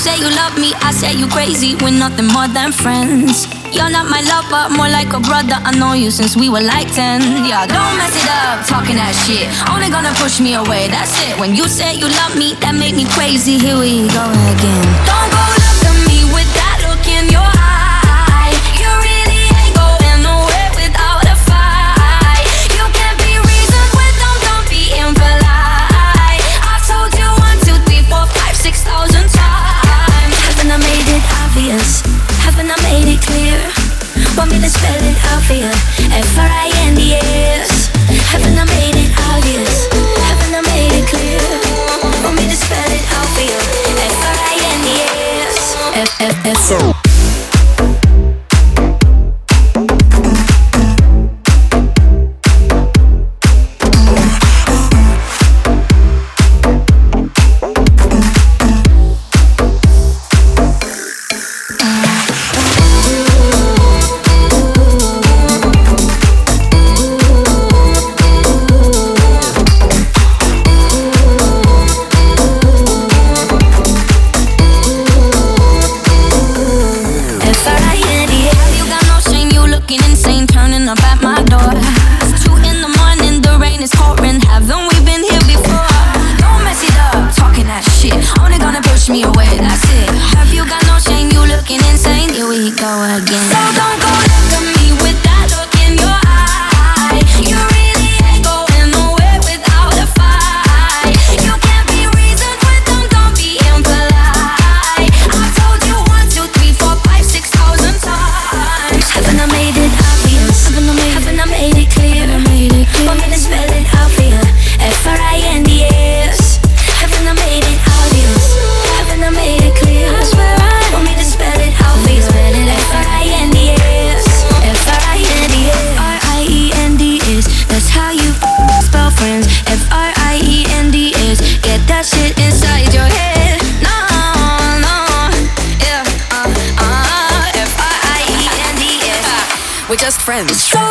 say you love me, I say you crazy. We're nothing more than friends. You're not my lover, more like a brother. I know you since we were like 10. Yeah, don't mess it up, talking that shit. Only gonna push me away, that's it. When you say you love me, that made me crazy. Here we go again. Don't go look at me with that look in your eye. You really ain't going nowhere without a fight. You can't be reasoned with, don't be impolite. I've told you 1, 2, 3, 4, 5, 6,000 times. Haven't I made it obvious? Haven't I made it clear? Want me to spell it out for you? F-R-I-N-D-S. Haven't I made it obvious? Haven't I made it clear? Want me to spell it out for you? F-R-I-N-D-S. F-F-F. We're just friends.